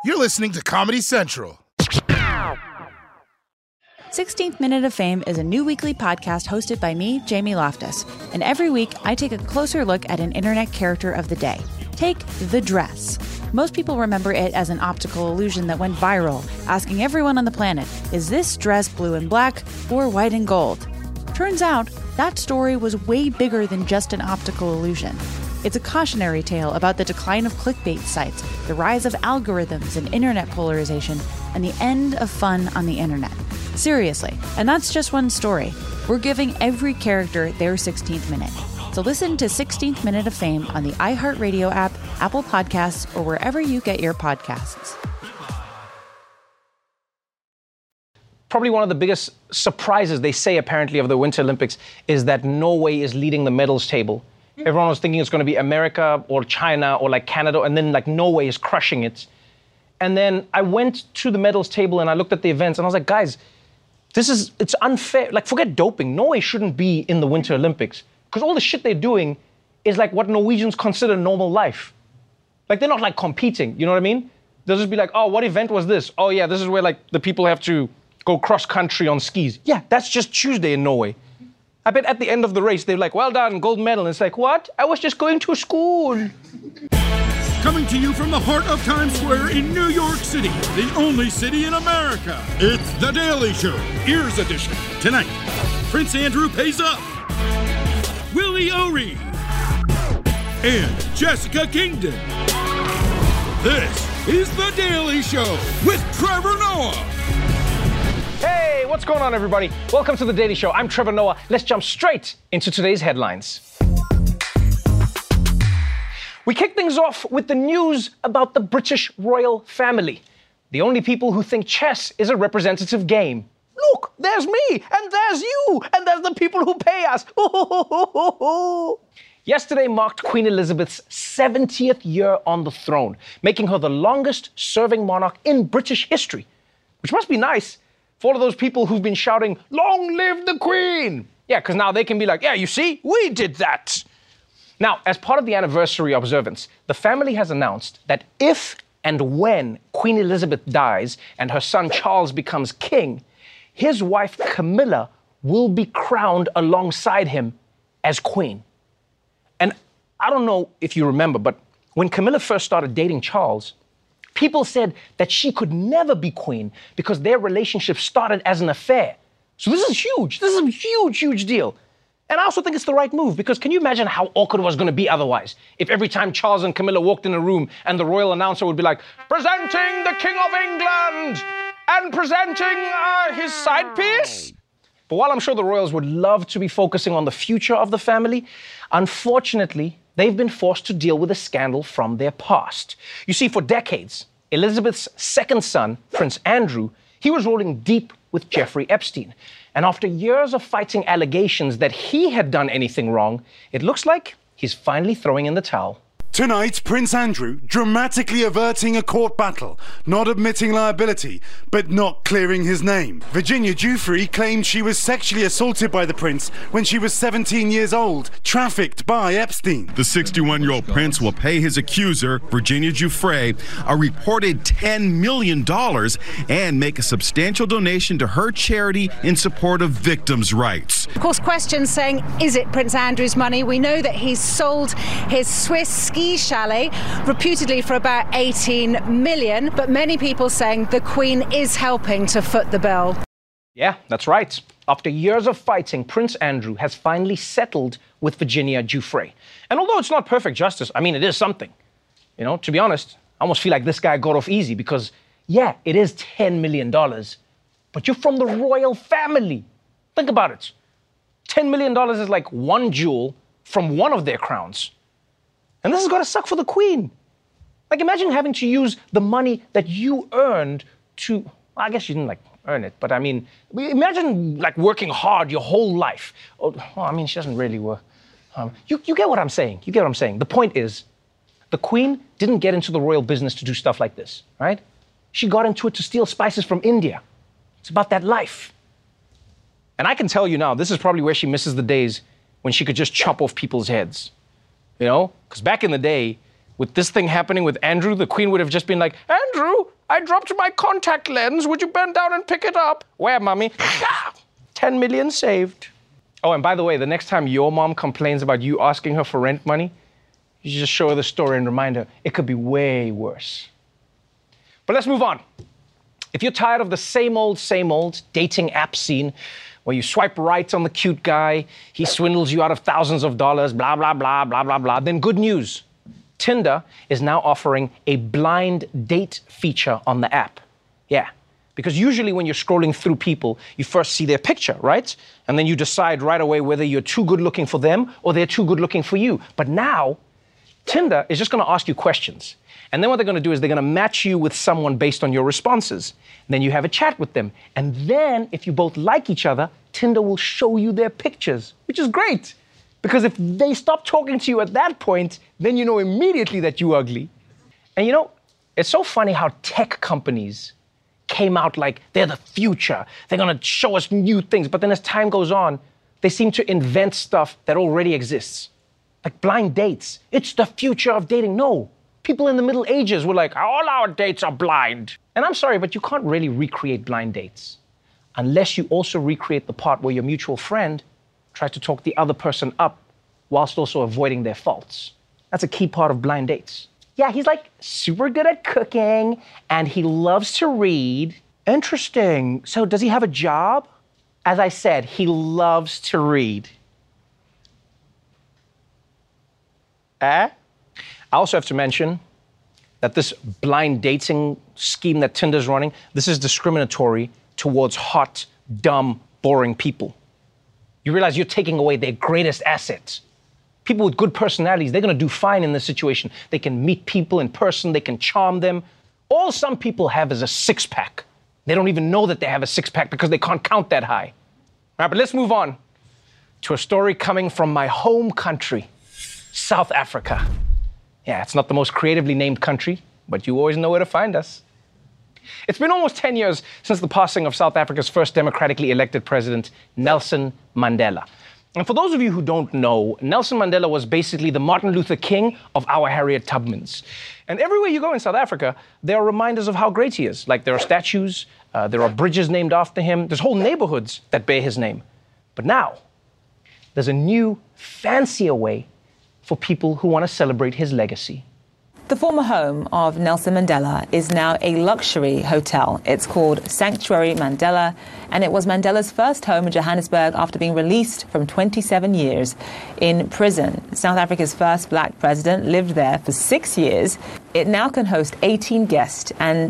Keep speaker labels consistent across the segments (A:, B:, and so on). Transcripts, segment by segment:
A: You're listening to Comedy Central.
B: 16th Minute of Fame is a new weekly podcast hosted by me, Jamie Loftus. And every week, I take a closer look at an internet character of the day. Take the dress. Most people remember it as an optical illusion that went viral, asking everyone on the planet, is this dress blue and black or white and gold? Turns out, that story was way bigger than just an optical illusion. It's a cautionary tale about the decline of clickbait sites, the rise of algorithms and internet polarization, and the end of fun on the internet. Seriously, and that's just one story. We're giving every character their 16th minute. So listen to 16th Minute of Fame on the iHeartRadio app, Apple Podcasts, or wherever you get your podcasts.
C: Probably one of the biggest surprises, they say apparently, of the Winter Olympics is that Norway is leading the medals table. Everyone was thinking it's going to be America or China or like Canada, and then like Norway is crushing it. And then I went to the medals table and I looked at the events and I was like, guys, it's unfair. Like, forget doping. Norway shouldn't be in the Winter Olympics because all the shit they're doing is like what Norwegians consider normal life. Like, they're not like competing, you know what I mean? They'll just be like, oh, what event was this? Oh yeah, this is where like the people have to go cross country on skis. Yeah, that's just Tuesday in Norway. I bet at the end of the race, they're like, well done, gold medal. And it's like, what? I was just going to school.
D: Coming to you from the heart of Times Square in New York City, the only city in America. It's The Daily Show, Ears Edition. Tonight, Prince Andrew pays up. Willie O'Ree. And Jessica Kingdon. This is The Daily Show with Trevor Noah.
C: Hey, what's going on, everybody? Welcome to The Daily Show. I'm Trevor Noah. Let's jump straight into today's headlines. We kick things off with the news about the British royal family. The only people who think chess is a representative game. Look, there's me, and there's you, and there's the people who pay us. Yesterday marked Queen Elizabeth's 70th year on the throne, making her the longest-serving monarch in British history, which must be nice for all of those people who've been shouting, long live the Queen! Yeah, because now they can be like, yeah, you see, we did that. Now, as part of the anniversary observance, the family has announced that if and when Queen Elizabeth dies and her son Charles becomes king, his wife Camilla will be crowned alongside him as queen. And I don't know if you remember, but when Camilla first started dating Charles, people said that she could never be queen because their relationship started as an affair. So this is huge. This is a huge, huge deal. And I also think it's the right move because can you imagine how awkward it was going to be otherwise if every time Charles and Camilla walked in a room and the royal announcer would be like, presenting the King of England and presenting his side piece? But while I'm sure the royals would love to be focusing on the future of the family, unfortunately, they've been forced to deal with a scandal from their past. You see, for decades, Elizabeth's second son, Prince Andrew, he was rolling deep with Jeffrey Epstein. And after years of fighting allegations that he had done anything wrong, it looks like he's finally throwing in the towel.
E: Tonight, Prince Andrew dramatically averting a court battle, not admitting liability, but not clearing his name. Virginia Giuffre claimed she was sexually assaulted by the prince when she was 17 years old, trafficked by Epstein.
F: The 61-year-old prince will pay his accuser, Virginia Giuffre, a reported $10 million and make a substantial donation to her charity in support of victims' rights.
G: Of course, questions saying, is it Prince Andrew's money? We know that he's sold his Swiss ski chalet, reputedly for about 18 million, but many people saying the Queen is helping to foot the bill.
C: Yeah, that's right. After years of fighting, Prince Andrew has finally settled with Virginia Giuffre. And although it's not perfect justice, I mean, it is something. You know, to be honest, I almost feel like this guy got off easy because, yeah, it is $10 million, but you're from the royal family. Think about it. $10 million is like one jewel from one of their crowns. And this is going to suck for the Queen. Like, imagine having to use the money that you earned to, well, I guess you didn't, like, earn it, but I mean, imagine, like, working hard your whole life. Oh, well, I mean, she doesn't really work. You get what I'm saying. You get what I'm saying. The point is, the Queen didn't get into the royal business to do stuff like this, right? She got into it to steal spices from India. It's about that life. And I can tell you now, this is probably where she misses the days when she could just chop off people's heads. You know, because back in the day, with this thing happening with Andrew, the Queen would have just been like, Andrew, I dropped my contact lens. Would you bend down and pick it up? Where, mommy? 10 million saved. Oh, and by the way, the next time your mom complains about you asking her for rent money, you should just show her the story and remind her it could be way worse. But let's move on. If you're tired of the same old dating app scene where you swipe right on the cute guy, he swindles you out of thousands of dollars, blah, blah, blah, blah, blah, blah, then good news. Tinder is now offering a blind date feature on the app. Yeah, because usually when you're scrolling through people, you first see their picture, right? And then you decide right away whether you're too good looking for them or they're too good looking for you. But now, Tinder is just going to ask you questions. And then what they're going to do is they're going to match you with someone based on your responses. And then you have a chat with them. And then if you both like each other, Tinder will show you their pictures, which is great. Because if they stop talking to you at that point, then you know immediately that you're ugly. And you know, it's so funny how tech companies came out like they're the future. They're going to show us new things. But then as time goes on, they seem to invent stuff that already exists. Like blind dates. It's the future of dating. No. People in the Middle Ages were like, all our dates are blind. And I'm sorry, but you can't really recreate blind dates unless you also recreate the part where your mutual friend tried to talk the other person up whilst also avoiding their faults. That's a key part of blind dates. Yeah, he's like super good at cooking and he loves to read. Interesting. So does he have a job? As I said, he loves to read. I also have to mention that this blind dating scheme that Tinder's running, this is discriminatory towards hot, dumb, boring people. You realize you're taking away their greatest assets. People with good personalities, they're going to do fine in this situation. They can meet people in person, they can charm them. All some people have is a six-pack. They don't even know that they have a six-pack because they can't count that high. All right, but let's move on to a story coming from my home country, South Africa. Yeah, it's not the most creatively named country, but you always know where to find us. It's been almost 10 years since the passing of South Africa's first democratically elected president, Nelson Mandela. And for those of you who don't know, Nelson Mandela was basically the Martin Luther King of our Harriet Tubmans. And everywhere you go in South Africa, there are reminders of how great he is. Like there are statues, there are bridges named after him, there's whole neighborhoods that bear his name. But now, there's a new, fancier way for people who want to celebrate his legacy.
H: The former home of Nelson Mandela is now a luxury hotel. It's called Sanctuary Mandela, and it was Mandela's first home in Johannesburg after being released from 27 years in prison. South Africa's first black president lived there for 6 years. It now can host 18 guests, and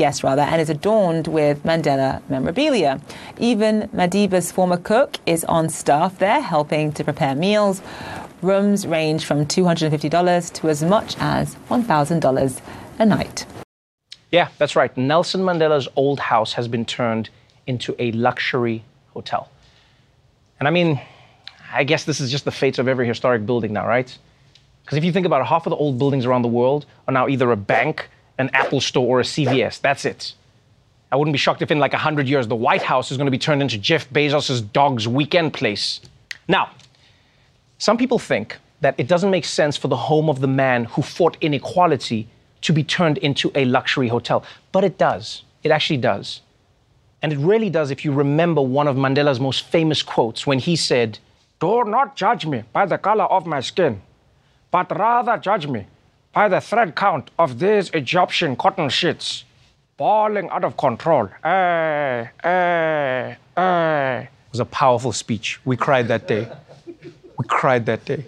H: is adorned with Mandela memorabilia. Even Madiba's former cook is on staff there, helping to prepare meals. Rooms range from $250 to as much as $1,000 a night.
C: Yeah, that's right. Nelson Mandela's old house has been turned into a luxury hotel. And I mean, I guess this is just the fate of every historic building now, right? Because if you think about it, half of the old buildings around the world are now either a bank, an Apple store, or a CVS. That's it. I wouldn't be shocked if in like 100 years, the White House is going to be turned into Jeff Bezos' dog's weekend place. Now, some people think that it doesn't make sense for the home of the man who fought inequality to be turned into a luxury hotel. But it does. It actually does. And it really does if you remember one of Mandela's most famous quotes when he said, "Do not judge me by the color of my skin, but rather judge me by the thread count of these Egyptian cotton sheets, balling out of control." It was a powerful speech. We cried that day. We cried that day.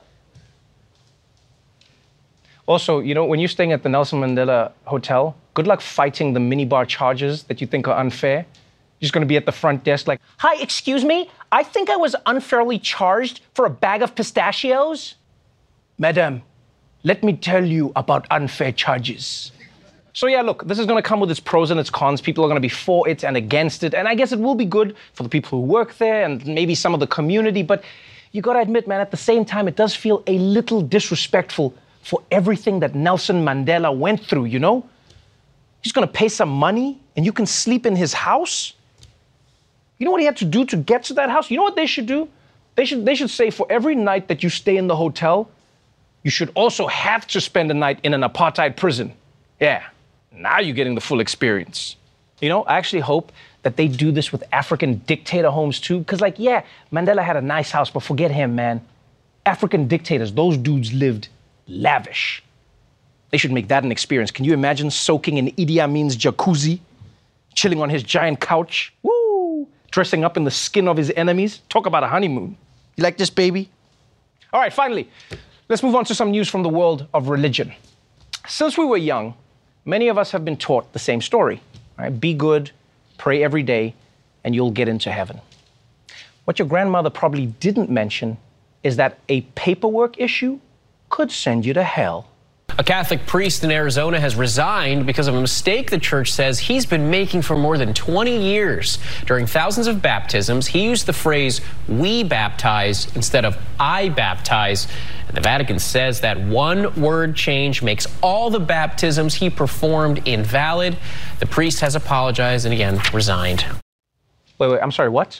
C: Also, you know, when you're staying at the Nelson Mandela Hotel, good luck fighting the minibar charges that you think are unfair. You're just going to be at the front desk like, "Hi, excuse me, I think I was unfairly charged for a bag of pistachios." "Madam, let me tell you about unfair charges." So yeah, look, this is going to come with its pros and its cons. People are going to be for it and against it. And I guess it will be good for the people who work there and maybe some of the community. But you got to admit, man, at the same time, it does feel a little disrespectful for everything that Nelson Mandela went through, you know? He's going to pay some money and you can sleep in his house? You know what he had to do to get to that house? You know what they should do? They should say for every night that you stay in the hotel, you should also have to spend a night in an apartheid prison. Yeah. Now you're getting the full experience. You know, I actually hope that they do this with African dictator homes too. Because, like, yeah, Mandela had a nice house, but forget him, man. African dictators, those dudes lived lavish. They should make that an experience. Can you imagine soaking in Idi Amin's jacuzzi, chilling on his giant couch, woo, dressing up in the skin of his enemies? Talk about a honeymoon. You like this, baby? All right, finally, let's move on to some news from the world of religion. Since we were young, many of us have been taught the same story. Right? Be good, pray every day, and you'll get into heaven. What your grandmother probably didn't mention is that a paperwork issue could send you to hell.
I: A Catholic priest in Arizona has resigned because of a mistake the church says he's been making for more than 20 years. During thousands of baptisms, he used the phrase, "we baptize," instead of "I baptize." And the Vatican says that one word change makes all the baptisms he performed invalid. The priest has apologized and again resigned.
C: Wait, I'm sorry, what?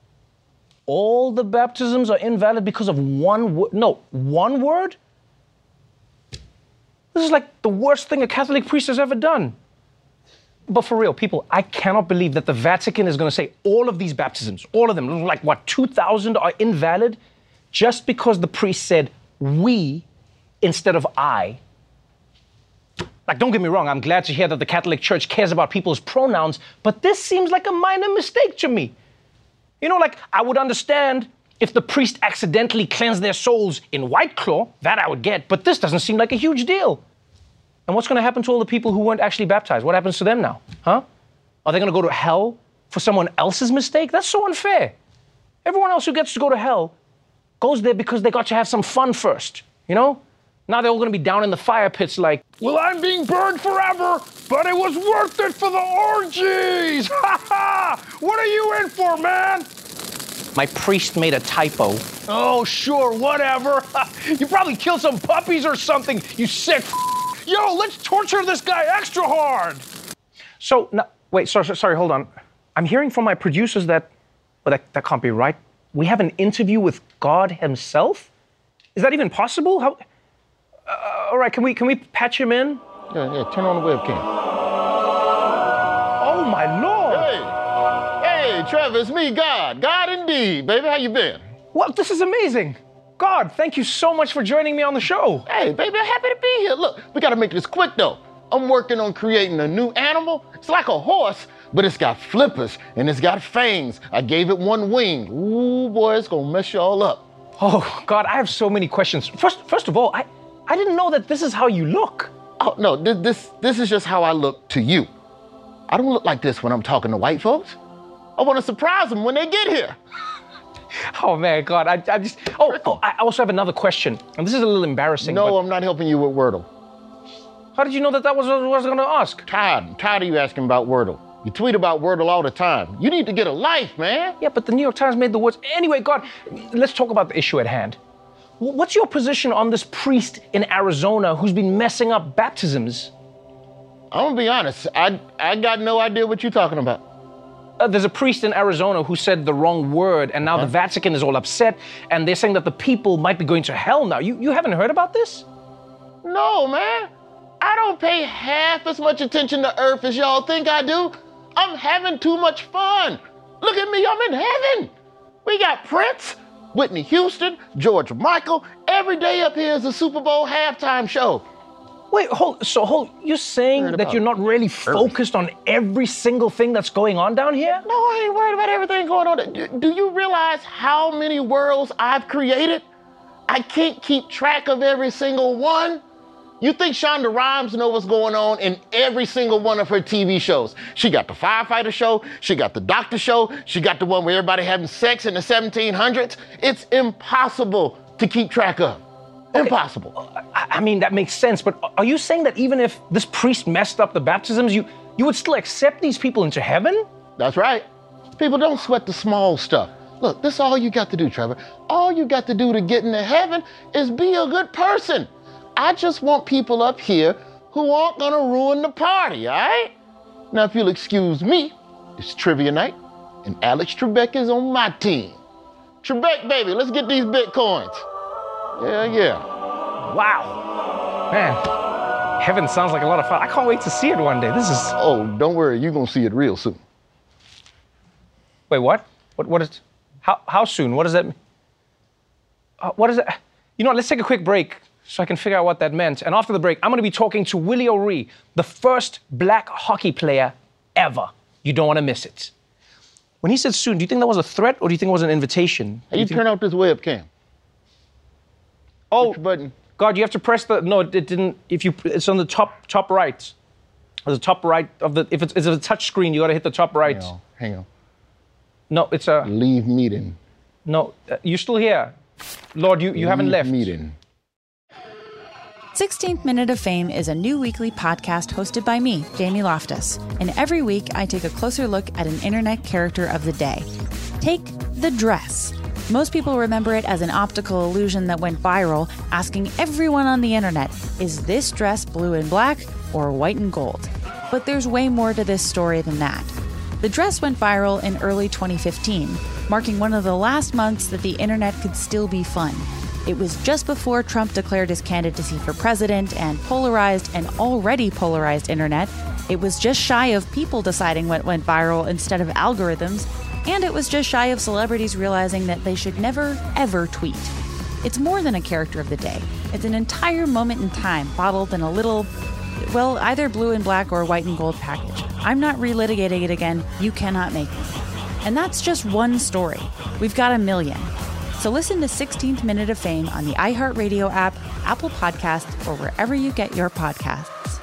C: All the baptisms are invalid because of one word? No, one word? This is like the worst thing a Catholic priest has ever done. But for real, people, I cannot believe that the Vatican is going to say all of these baptisms, all of them, like what, 2,000 are invalid just because the priest said "we" instead of "I." Like, don't get me wrong, I'm glad to hear that the Catholic Church cares about people's pronouns, but this seems like a minor mistake to me. You know, like, I would understand if the priest accidentally cleansed their souls in White Claw, that I would get, but this doesn't seem like a huge deal. And what's going to happen to all the people who weren't actually baptized? What happens to them now? Huh? Are they going to go to hell for someone else's mistake? That's so unfair. Everyone else who gets to go to hell goes there because they got to have some fun first, you know? Now they're all going to be down in the fire pits like,
D: well, I'm being burned forever, but it was worth it for the orgies! Ha ha! What are you in for, man?
C: my priest made a typo.
D: Oh, sure, whatever. You probably killed some puppies or something, you sick Yo, let's torture this guy extra hard.
C: So, no, wait, sorry, hold on. I'm hearing from my producers that, well, that can't be right. We have an interview with God himself? Is that even possible? How? All right, can we patch him in?
J: Yeah, turn on the webcam.
C: Oh, my Lord.
J: Hey, Trevor, it's me, God. God indeed, baby. How you been?
C: Well, this is amazing. God, thank you so much for joining me on the show.
J: Hey, baby, I'm happy to be here. Look, we got to make this quick, though. I'm working on creating a new animal. It's like a horse, but it's got flippers and it's got fangs. I gave it one wing. Ooh, boy, it's going to mess you all up.
C: Oh, God, I have so many questions. First of all, I didn't know that this is how you look.
J: Oh, no, this is just how I look to you. I don't look like this when I'm talking to white folks. I want to surprise them when they get here.
C: Oh, man, God, I just... Oh, I also have another question, and this is a little embarrassing,
J: No,
C: but...
J: I'm not helping you with Wordle.
C: How did you know that was what I was going to ask?
J: I'm tired of you asking about Wordle. You tweet about Wordle all the time. You need to get a life, man.
C: Yeah, but the New York Times made the words... Anyway, God, let's talk about the issue at hand. What's your position on this priest in Arizona who's been messing up baptisms?
J: I'm going to be honest. I got no idea what you're talking about.
C: There's a priest in Arizona who said the wrong word, and now the Vatican is all upset, and they're saying that the people might be going to hell now. You haven't heard about this?
J: No, man. I don't pay half as much attention to Earth as y'all think I do. I'm having too much fun. Look at me, I'm in heaven. We got Prince, Whitney Houston, George Michael. Every day up here is a Super Bowl halftime show.
C: Wait, you're saying that you're not really focused on every single thing that's going on down here?
J: No, I ain't worried about everything going on. Do you realize how many worlds I've created? I can't keep track of every single one. You think Shonda Rhimes knows what's going on in every single one of her TV shows? She got the firefighter show, she got the doctor show, she got the one where everybody having sex in the 1700s. It's impossible to keep track of. Okay. Impossible.
C: I mean, that makes sense, but are you saying that even if this priest messed up the baptisms, you would still accept these people into heaven?
J: That's right. People don't sweat the small stuff. Look, this is all you got to do, Trevor. All you got to do to get into heaven is be a good person. I just want people up here who aren't gonna ruin the party, all right? Now, if you'll excuse me, it's trivia night, and Alex Trebek is on my team. Trebek, baby, let's get these Bitcoins. Yeah.
C: Wow. Man, Heaven sounds like a lot of fun. I can't wait to see it one day. This is...
J: Oh, don't worry. You're going to see it real soon.
C: Wait, what? What is... How soon? What does that mean? What is that? You know what? Let's take a quick break so I can figure out what that meant. And after the break, I'm going to be talking to Willie O'Ree, the first black hockey player ever. You don't want to miss it. When he said soon, do you think that was a threat or do you think it was an invitation?
J: Hey, you turn out this webcam.
C: Oh,
J: which button?
C: God, you have to press the... No, it didn't... It's on the top right. The top right of the... If it's a touch screen, you got to hit the top right.
J: Hang on.
C: No, it's a...
J: Leave meeting.
C: No, you're still here. Lord, you haven't left.
J: Meeting.
B: 16th Minute of Fame is a new weekly podcast hosted by me, Jamie Loftus. And every week, I take a closer look at an internet character of the day. Take the dress. Most people remember it as an optical illusion that went viral, asking everyone on the internet, is this dress blue and black or white and gold? But there's way more to this story than that. The dress went viral in early 2015, marking one of the last months that the internet could still be fun. It was just before Trump declared his candidacy for president and polarized an already polarized internet. It was just shy of people deciding what went viral instead of algorithms. And it was just shy of celebrities realizing that they should never, ever tweet. It's more than a character of the day. It's an entire moment in time bottled in a little, well, either blue and black or white and gold package. I'm not relitigating it again. You cannot make me. And that's just one story. We've got a million. So listen to 16th Minute of Fame on the iHeartRadio app, Apple Podcasts, or wherever you get your podcasts.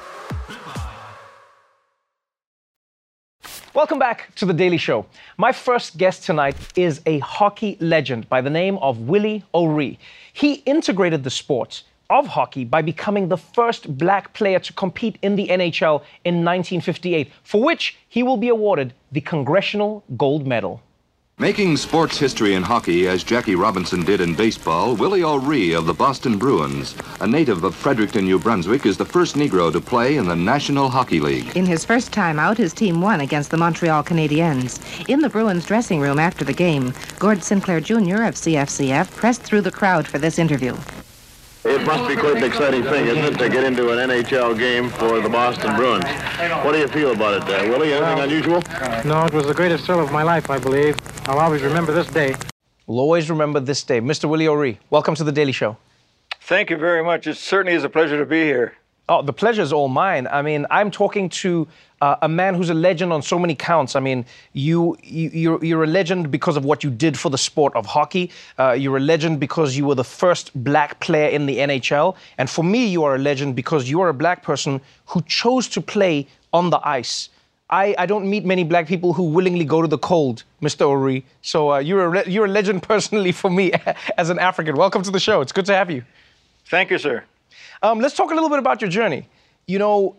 C: Welcome back to The Daily Show. My first guest tonight is a hockey legend by the name of Willie O'Ree. He integrated the sport of hockey by becoming the first black player to compete in the NHL in 1958, for which he will be awarded the Congressional Gold Medal.
K: Making sports history in hockey as Jackie Robinson did in baseball, Willie O'Ree of the Boston Bruins, a native of Fredericton, New Brunswick, is the first Negro to play in the National Hockey League.
L: In his first time out, his team won against the Montreal Canadiens. In the Bruins dressing room after the game, Gord Sinclair Jr. of CFCF pressed through the crowd for this interview.
M: It must be quite an exciting thing, isn't it, to get into an NHL game for the Boston Bruins. What do you feel about it, Willie? Anything unusual?
N: No, it was the greatest thrill of my life, I believe. I'll always remember this day.
C: We'll always remember this day. Mr. Willie O'Ree, welcome to The Daily Show.
O: Thank you very much. It certainly is a pleasure to be here.
C: Oh, the pleasure's all mine. I mean, I'm talking to a man who's a legend on so many counts. I mean, you're a legend because of what you did for the sport of hockey. You're a legend because you were the first black player in the NHL. And for me, you are a legend because you are a black person who chose to play on the ice. I don't meet many black people who willingly go to the cold, Mr. O'Ree. So you're a legend personally for me as an African. Welcome to the show. It's good to have you.
O: Thank you, sir.
C: Let's talk a little bit about your journey. You know,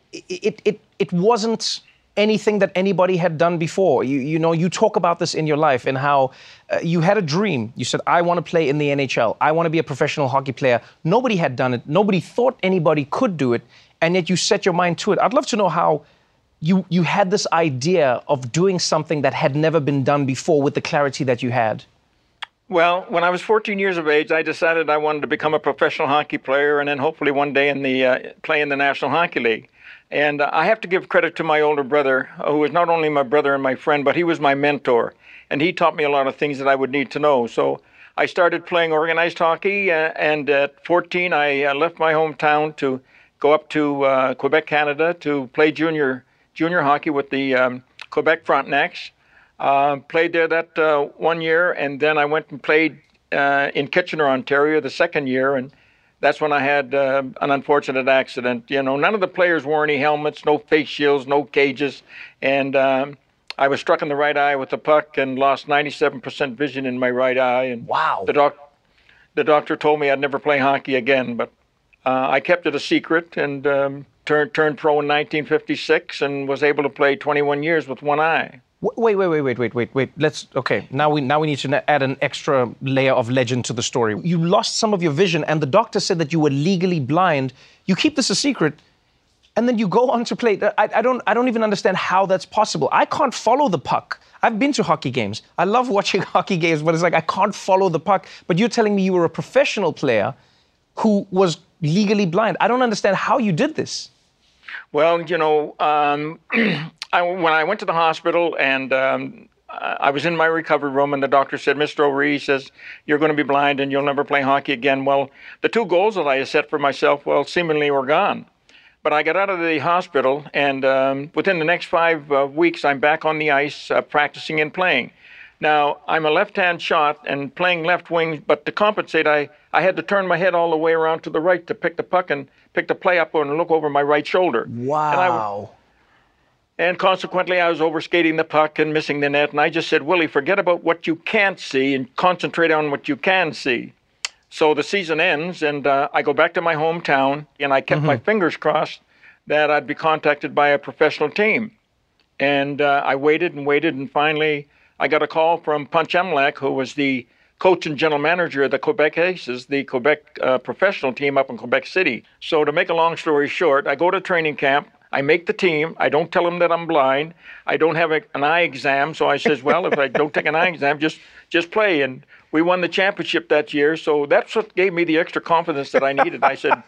C: it wasn't anything that anybody had done before. You talk about this in your life and how you had a dream. You said, I want to play in the NHL. I want to be a professional hockey player. Nobody had done it. Nobody thought anybody could do it. And yet you set your mind to it. I'd love to know how you had this idea of doing something that had never been done before with the clarity that you had.
O: Well, when I was 14 years of age, I decided I wanted to become a professional hockey player and then hopefully one day play in the National Hockey League. And I have to give credit to my older brother, who was not only my brother and my friend, but he was my mentor. And he taught me a lot of things that I would need to know. So I started playing organized hockey, and at 14, I left my hometown to go up to Quebec, Canada, to play junior hockey with the Quebec Frontenacs. Played there that 1 year, and then I went and played in Kitchener, Ontario, the second year, and that's when I had an unfortunate accident. You know, none of the players wore any helmets, no face shields, no cages, and I was struck in the right eye with a puck and lost 97% vision in my right eye. And
C: wow!
O: The doctor told me I'd never play hockey again, but I kept it a secret and turned pro in 1956 and was able to play 21 years with one eye.
C: Wait. Now we need to add an extra layer of legend to the story. You lost some of your vision, and the doctor said that you were legally blind. You keep this a secret, and then you go on to play. I don't even understand how that's possible. I can't follow the puck. I've been to hockey games. I love watching hockey games, but it's like I can't follow the puck. But you're telling me you were a professional player who was legally blind. I don't understand how you did this.
O: Well, when I went to the hospital and I was in my recovery room, and the doctor said, Mr. O'Ree says, you're going to be blind and you'll never play hockey again. Well, the 2 goals that I had set for myself, seemingly were gone. But I got out of the hospital, and within the next 5 weeks, I'm back on the ice practicing and playing. Now, I'm a left-hand shot and playing left wing, but to compensate, I had to turn my head all the way around to the right to pick the puck and pick the play up and look over my right shoulder.
C: Wow.
O: And consequently, I was overskating the puck and missing the net. And I just said, Willie, forget about what you can't see and concentrate on what you can see. So the season ends, and I go back to my hometown, and I kept my fingers crossed that I'd be contacted by a professional team. And I waited and waited, and finally I got a call from Punch Emlak, who was the coach and general manager of the Quebec Aces, the Quebec professional team up in Quebec City. So to make a long story short, I go to training camp. I make the team. I don't tell them that I'm blind. I don't have an eye exam. So I says, well, if I don't take an eye exam, just play. And we won the championship that year. So that's what gave me the extra confidence that I needed. I said,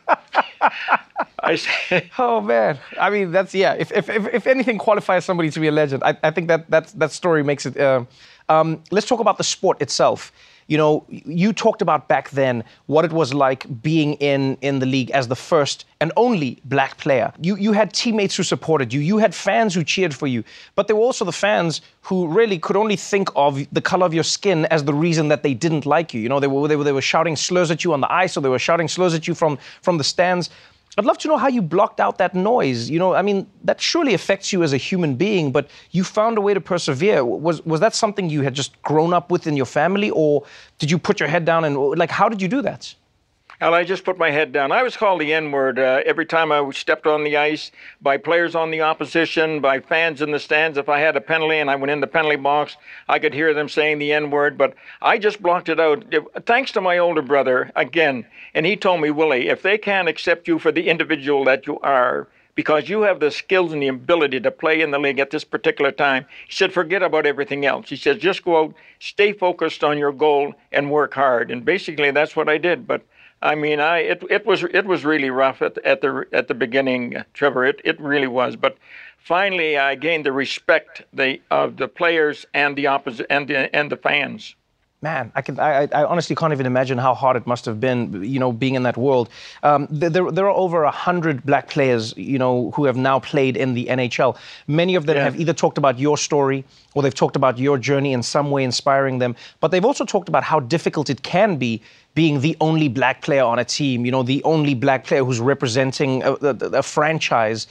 C: oh man. I mean, that's, yeah. If anything qualifies somebody to be a legend, I think that story makes it. Let's talk about the sport itself. You talked about back then what it was like being in the league as the first and only black player. You had teammates who supported you. You had fans who cheered for you. But there were also the fans who really could only think of the color of your skin as the reason that they didn't like you. They were shouting slurs at you on the ice, or they were shouting slurs at you from the stands. I'd love to know how you blocked out that noise. That surely affects you as a human being, but you found a way to persevere. Was that something you had just grown up with in your family, or did you put your head down and, how did you do that?
O: Well, I just put my head down. I was called the N-word every time I stepped on the ice, by players on the opposition, by fans in the stands. If I had a penalty and I went in the penalty box, I could hear them saying the N-word, but I just blocked it out. Thanks to my older brother, again, and he told me, Willie, if they can't accept you for the individual that you are, because you have the skills and the ability to play in the league at this particular time, he said, forget about everything else. He said, just go out, stay focused on your goal, and work hard. And basically, that's what I did. But I mean, it was really rough at the beginning, Trevor. It really was. But finally, I gained the respect of the players and the opposite and the fans.
C: Man, I honestly can't even imagine how hard it must have been, being in that world. There are over 100 black players, who have now played in the NHL. Many of them have either talked about your story or they've talked about your journey in some way, inspiring them. But they've also talked about how difficult it can be being the only black player on a team, the only black player who's representing a franchise.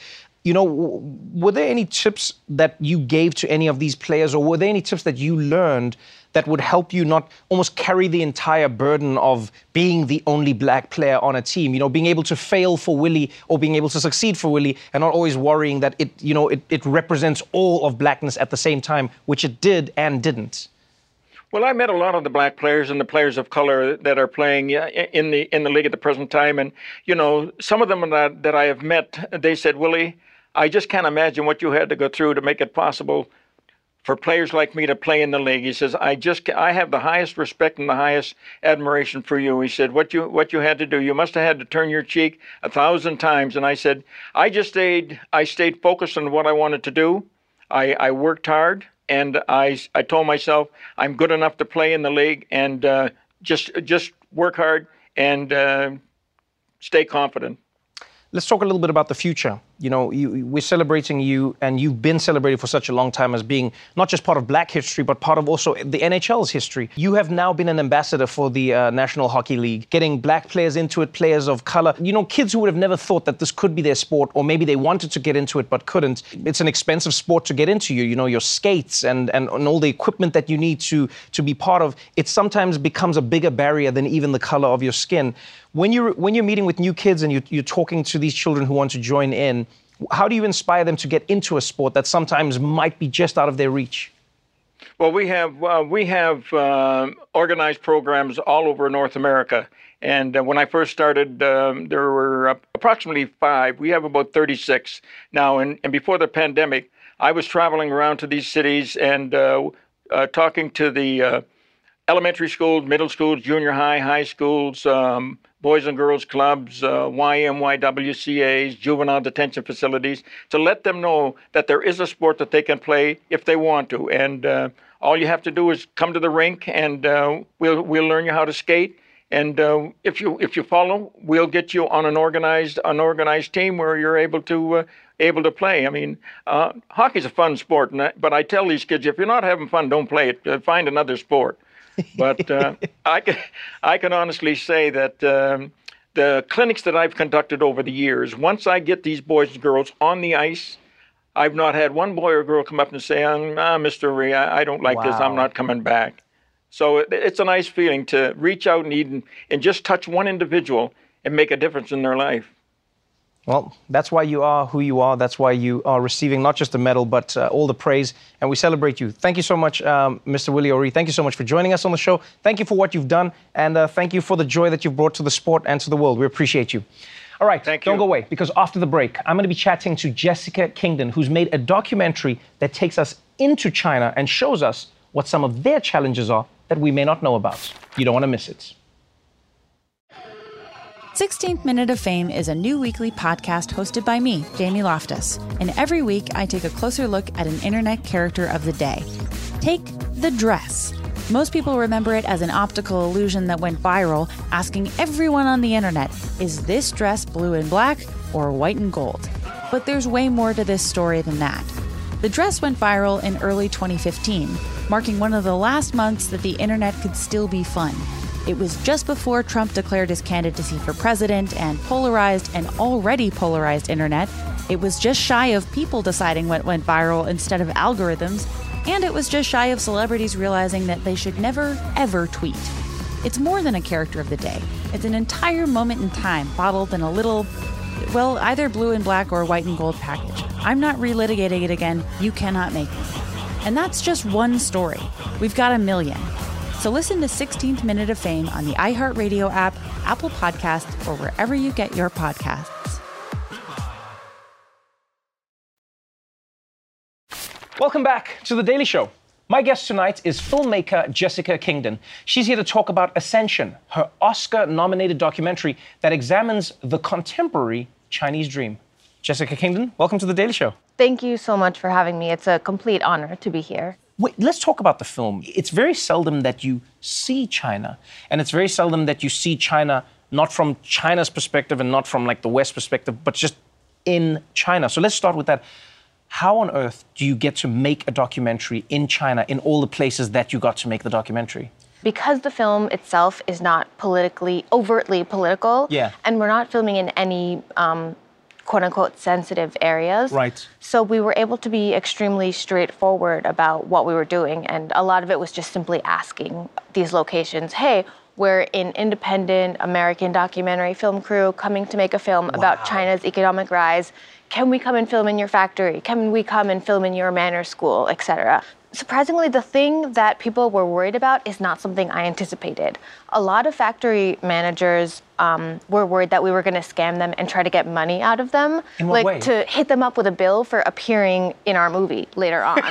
C: Were there any tips that you gave to any of these players, or were there any tips that you learned that would help you not almost carry the entire burden of being the only black player on a team? Being able to fail for Willie or being able to succeed for Willie, and not always worrying that it represents all of blackness at the same time, which it did and didn't.
O: Well, I met a lot of the black players and the players of color that are playing in the league at the present time, and some of them that I have met, they said, Willie, I just can't imagine what you had to go through to make it possible for players like me to play in the league. He says, I have the highest respect and the highest admiration for you. He said, what you had to do, you must have had to turn your cheek 1,000 times. And I said, I stayed focused on what I wanted to do. I worked hard, and I told myself I'm good enough to play in the league, and just work hard and stay confident.
C: Let's talk a little bit about the future. We're celebrating you, and you've been celebrated for such a long time as being not just part of black history, but part of also the NHL's history. You have now been an ambassador for the National Hockey League, getting black players into it, players of color, kids who would have never thought that this could be their sport, or maybe they wanted to get into it but couldn't. It's an expensive sport to get into. Your skates and all the equipment that you need to be part of. It sometimes becomes a bigger barrier than even the color of your skin. When you're meeting with new kids and you're talking to these children who want to join in, how do you inspire them to get into a sport that sometimes might be just out of their reach?
O: Well, we have organized programs all over North America. And when I first started, there were approximately 5. We have about 36 now. And before the pandemic, I was traveling around to these cities and talking to the elementary schools, middle schools, junior high, high schools, Boys and Girls Clubs, YMYWCAs, juvenile detention facilities, to let them know that there is a sport that they can play if they want to. And all you have to do is come to the rink, and we'll learn you how to skate. And if you follow, we'll get you on an organized team where you're able to play. I mean, hockey's a fun sport, but I tell these kids, if you're not having fun, don't play it. Find another sport. But I can honestly say that the clinics that I've conducted over the years, once I get these boys and girls on the ice, I've not had one boy or girl come up and say, Mr. Rhee, I don't like this. I'm not coming back. So it's a nice feeling to reach out and just touch one individual and make a difference in their life.
C: Well, that's why you are who you are. That's why you are receiving not just the medal, but all the praise. And we celebrate you. Thank you so much, Mr. Willie O'Ree. Thank you so much for joining us on the show. Thank you for what you've done. And thank you for the joy that you've brought to the sport and to the world. We appreciate you. All right, don't go away, because after the break, I'm going to be chatting to Jessica Kingdon, who's made a documentary that takes us into China and shows us what some of their challenges are that we may not know about. You don't want to miss it.
B: 16th Minute of Fame is a new weekly podcast hosted by me, Jamie Loftus. And every week, I take a closer look at an internet character of the day. Take the dress. Most people remember it as an optical illusion that went viral, asking everyone on the internet, is this dress blue and black or white and gold? But there's way more to this story than that. The dress went viral in early 2015, marking one of the last months that the internet could still be fun. It was just before Trump declared his candidacy for president, and polarized and already polarized internet. It was just shy of people deciding what went viral instead of algorithms, and it was just shy of celebrities realizing that they should never, ever tweet. It's more than a character of the day. It's an entire moment in time bottled in a little, well, either blue and black or white and gold package. I'm not relitigating it again. You cannot make me. And that's just one story. We've got a million. So listen to 16th Minute of Fame on the iHeartRadio app, Apple Podcasts, or wherever you get your podcasts.
C: Welcome back to The Daily Show. My guest tonight is filmmaker Jessica Kingdon. She's here to talk about Ascension, her Oscar-nominated documentary that examines the contemporary Chinese dream. Jessica Kingdon, welcome to The Daily Show.
P: Thank you so much for having me. It's a complete honor to be here.
C: Wait, let's talk about the film. It's very seldom that you see China, and it's very seldom that you see China not from China's perspective and not from like the West perspective, but just in China. So let's start with that. How on earth do you get to make a documentary in China, in all the places that you got to make the documentary?
P: Because the film itself is not overtly political, and we're not filming in any quote-unquote sensitive areas.
C: Right.
P: So we were able to be extremely straightforward about what we were doing, and a lot of it was just simply asking these locations, hey, we're an independent American documentary film crew coming to make a film about China's economic rise. Can we come and film in your factory? Can we come and film in your manor school, etc.? Surprisingly, the thing that people were worried about is not something I anticipated. A lot of factory managers were worried that we were going to scam them and try to get money out of them.
C: In what way?
P: To hit them up with a bill for appearing in our movie later on.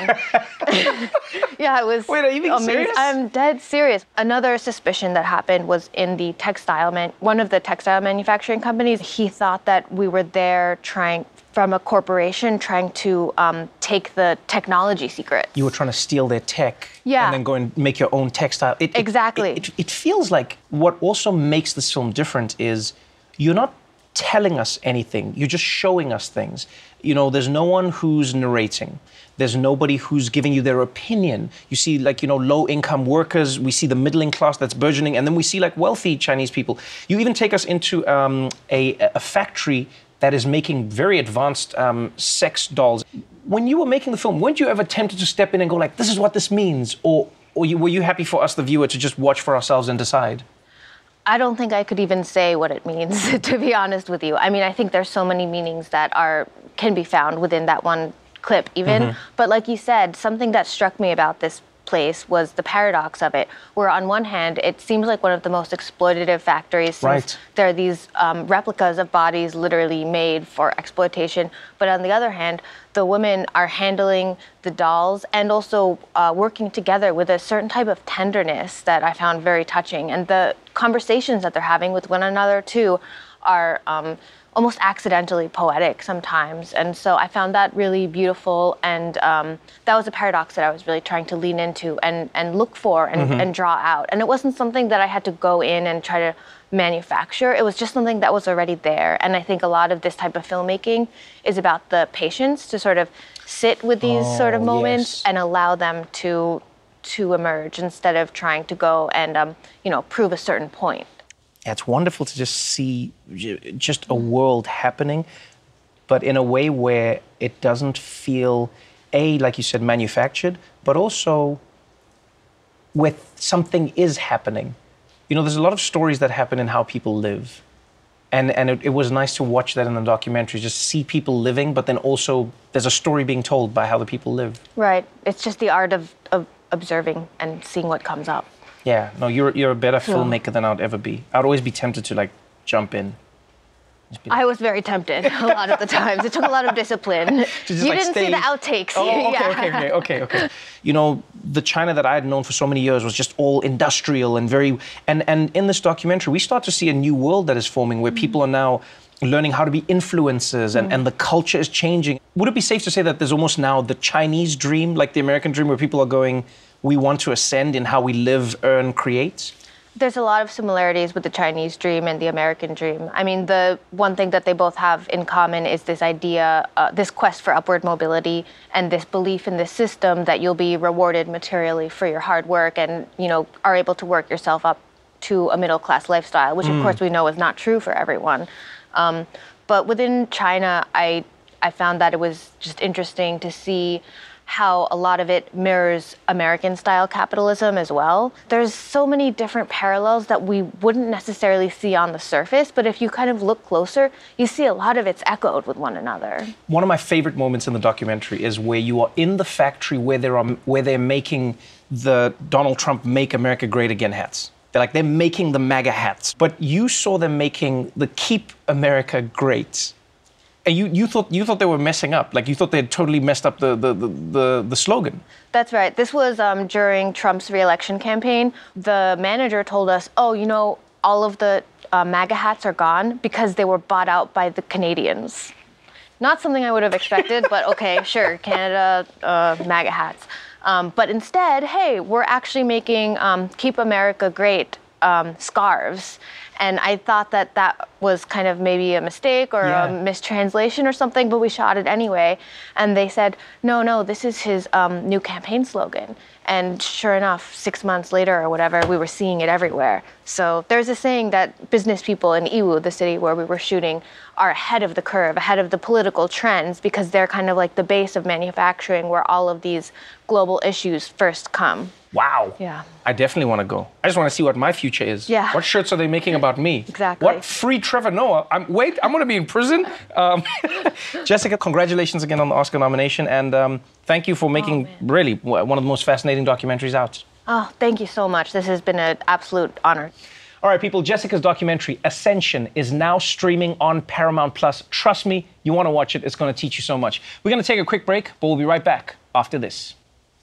P: Yeah, it was
C: Wait, are you being
P: amazing.
C: serious?
P: I'm dead serious. Another suspicion that happened was in the one of the textile manufacturing companies. He thought that we were there from a corporation trying to take the technology secrets.
C: You were trying to steal their tech
P: Yeah.
C: and then go and make your own textile.
P: Exactly.
C: It feels like what also makes this film different is you're not telling us anything. You're just showing us things. You know, there's no one who's narrating. There's nobody who's giving you their opinion. You see, low-income workers. We see the middling class that's burgeoning. And then we see, wealthy Chinese people. You even take us into a factory that is making very advanced sex dolls. When you were making the film, weren't you ever tempted to step in and go this is what this means? Or were you happy for us, the viewer, to just watch for ourselves and decide?
P: I don't think I could even say what it means, to be honest with you. I mean, I think there's so many meanings that can be found within that one clip even.
C: Mm-hmm.
P: But like you said, something that struck me about this place was the paradox of it, where on one hand, it seems like one of the most exploitative factories since
C: Right.
P: there are these replicas of bodies literally made for exploitation. But on the other hand, the women are handling the dolls and also working together with a certain type of tenderness that I found very touching. And the conversations that they're having with one another too are almost accidentally poetic sometimes. And so I found that really beautiful, and that was a paradox that I was really trying to lean into and look for and draw out. And it wasn't something that I had to go in and try to manufacture. It was just something that was already there. And I think a lot of this type of filmmaking is about the patience to sort of sit with these sort of moments and allow them to emerge instead of trying to go and prove a certain point.
C: It's wonderful to just see just a world happening, but in a way where it doesn't feel, like you said, manufactured, but also where something is happening. There's a lot of stories that happen in how people live. And it was nice to watch that in the documentary, just see people living, but then also there's a story being told by how the people live.
P: Right. It's just the art of observing and seeing what comes up.
C: Yeah, no, you're a better filmmaker than I'd ever be. I'd always be tempted to jump in.
P: I was very tempted a lot of the times. It took a lot of discipline. You didn't see the outtakes.
C: Oh, okay. The China that I had known for so many years was just all industrial and very... And in this documentary, we start to see a new world that is forming where people are now learning how to be influencers and the culture is changing. Would it be safe to say that there's almost now the Chinese dream, like the American dream, where people are going... we want to ascend in how we live, earn, create?
P: There's a lot of similarities with the Chinese dream and the American dream. I mean, the one thing that they both have in common is this idea, this quest for upward mobility and this belief in this system that you'll be rewarded materially for your hard work and, are able to work yourself up to a middle-class lifestyle, which of course we know is not true for everyone. But within China, I found that it was just interesting to see how a lot of it mirrors American-style capitalism as well. There's so many different parallels that we wouldn't necessarily see on the surface, but if you kind of look closer, you see a lot of it's echoed with one another.
C: One of my favorite moments in the documentary is where you are in the factory where they're making the Donald Trump Make America Great Again hats. They're making the MAGA hats, but you saw them making the Keep America Great. And you thought they were messing up, you thought they had totally messed up the slogan.
P: That's right. This was during Trump's re-election campaign. The manager told us, all of the MAGA hats are gone because they were bought out by the Canadians. Not something I would have expected, but okay, sure, Canada, MAGA hats. But instead, hey, we're actually making Keep America Great scarves. And I thought that was kind of maybe a mistake or a mistranslation or something, but we shot it anyway. And they said, no, this is his new campaign slogan. And sure enough, 6 months later or whatever, we were seeing it everywhere. So there's a saying that business people in Yiwu, the city where we were shooting, are ahead of the curve, ahead of the political trends, because they're kind of like the base of manufacturing where all of these global issues first come.
C: Wow.
P: Yeah.
C: I definitely want to go. I just want to see what my future is.
P: Yeah.
C: What shirts are they making about me?
P: Exactly.
C: What? Free Trevor Noah? I'm going to be in prison? Jessica, congratulations again on the Oscar nomination. And thank you for making really one of the most fascinating documentaries out.
P: Oh, thank you so much. This has been an absolute honor.
C: All right, people, Jessica's documentary, Ascension, is now streaming on Paramount+. Trust me, you want to watch it. It's going to teach you so much. We're going to take a quick break, but we'll be right back after this.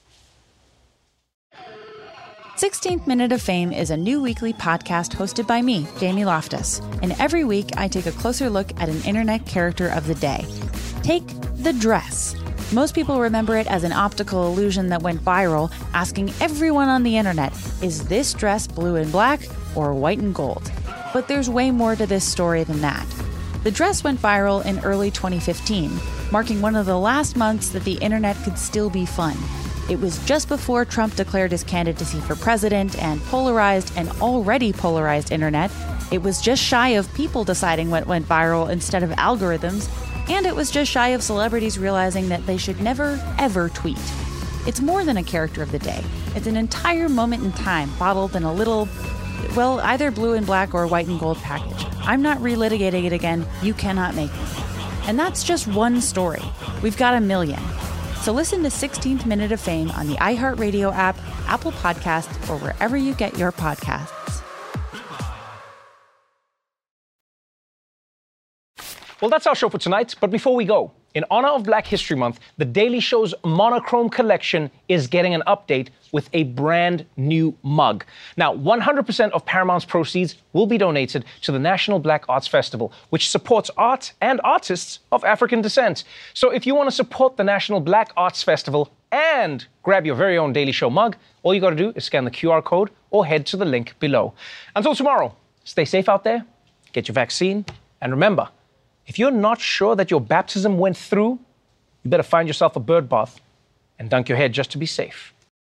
B: 16th Minute of Fame is a new weekly podcast hosted by me, Jamie Loftus. And every week, I take a closer look at an internet character of the day. Take the dress. Most people remember it as an optical illusion that went viral, asking everyone on the internet, is this dress blue and black or white and gold? But there's way more to this story than that. The dress went viral in early 2015, marking one of the last months that the internet could still be fun. It was just before Trump declared his candidacy for president and polarized an already polarized internet. It was just shy of people deciding what went viral instead of algorithms. And it was just shy of celebrities realizing that they should never, ever tweet. It's more than a character of the day. It's an entire moment in time bottled in a little, either blue and black or white and gold package. I'm not relitigating it again. You cannot make me. And that's just one story. We've got a million. So listen to 16th Minute of Fame on the iHeartRadio app, Apple Podcasts, or wherever you get your podcasts.
C: Well, that's our show for tonight. But before we go, in honor of Black History Month, The Daily Show's monochrome collection is getting an update with a brand new mug. Now, 100% of Paramount's proceeds will be donated to the National Black Arts Festival, which supports art and artists of African descent. So if you want to support the National Black Arts Festival and grab your very own Daily Show mug, all you got to do is scan the QR code or head to the link below. Until tomorrow, stay safe out there, get your vaccine, and remember, if you're not sure that your baptism went through, you better find yourself a bird bath and dunk your head just to be safe.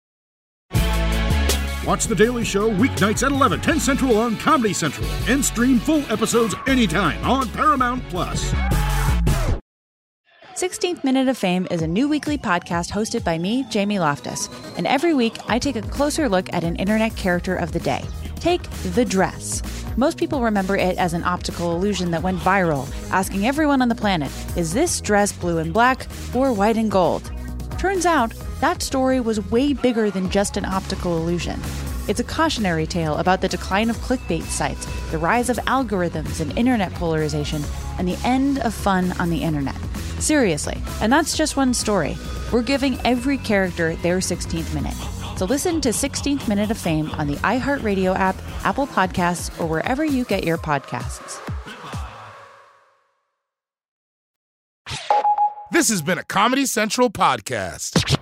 D: Watch The Daily Show weeknights at 11, 10 Central on Comedy Central, and stream full episodes anytime on Paramount+.
B: 16th Minute of Fame is a new weekly podcast hosted by me, Jamie Loftus. And every week, I take a closer look at an internet character of the day. Take the dress. Most people remember it as an optical illusion that went viral, asking everyone on the planet, is this dress blue and black or white and gold? Turns out, that story was way bigger than just an optical illusion. It's a cautionary tale about the decline of clickbait sites, the rise of algorithms and internet polarization, and the end of fun on the internet. Seriously, and that's just one story. We're giving every character their 16th minute. So listen to 16th Minute of Fame on the iHeartRadio app, Apple Podcasts, or wherever you get your podcasts.
A: This has been a Comedy Central podcast.